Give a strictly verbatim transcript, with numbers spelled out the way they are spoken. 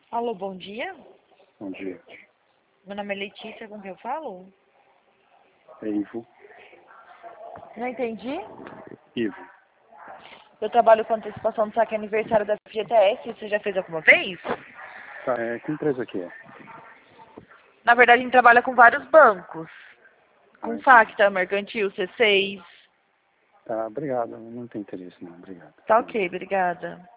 Alô, bom dia. Bom dia. Meu nome é Letícia, com quem eu falo? É Ivo. Não entendi. Ivo. Eu trabalho com antecipação do saque aniversário da F G T S. Você já fez alguma vez? Tá, é, que empresa que é? Na verdade, a gente trabalha com vários bancos. Ah, Com entendi. Facta, Mercantil, C seis. Tá, obrigado. Não tem interesse não, obrigado. Tá ok, obrigada.